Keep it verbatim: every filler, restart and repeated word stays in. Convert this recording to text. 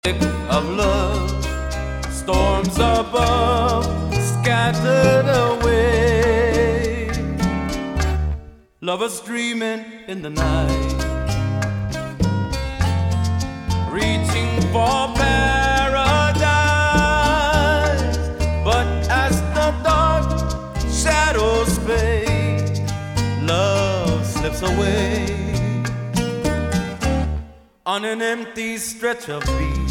of love, storms above scattered away, lovers dreaming in the night, reaching for paradise. But as the dark shadows fade, love slips away on an empty stretch of beach.